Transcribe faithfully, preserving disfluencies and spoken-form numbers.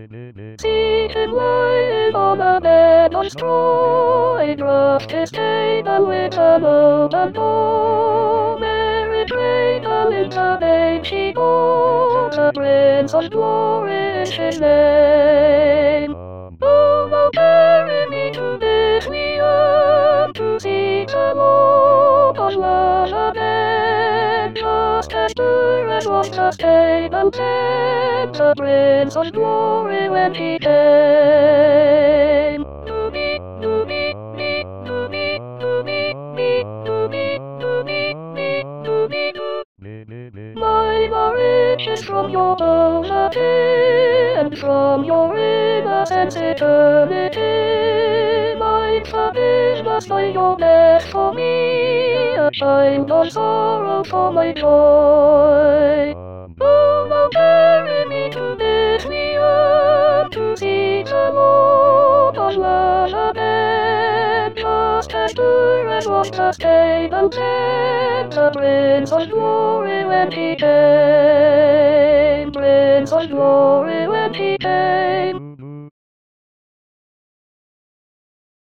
Seated lying on a bed of straw, he dropped his cradle with a load and all. Mary cradle in the babe she bore, the Prince of Glory is his name. Oh, now carry me to Bethlehem, to see the Lord on Lullaby. Just as sure as was the stable bed, the Prince of Glory when he came. To me, to me, me, to me, to me, me, to me, to me, me, to me, to my marriage is from your bounty, and from your innocence eternity. Mine forgiveness by your death for me, a child of sorrow for my joy. Oh, now carry me to Bethlehem, to see the Lord on Lullaby. Just as sure as was the stable bed, the Prince of Glory when he came. Prince of Glory when he came.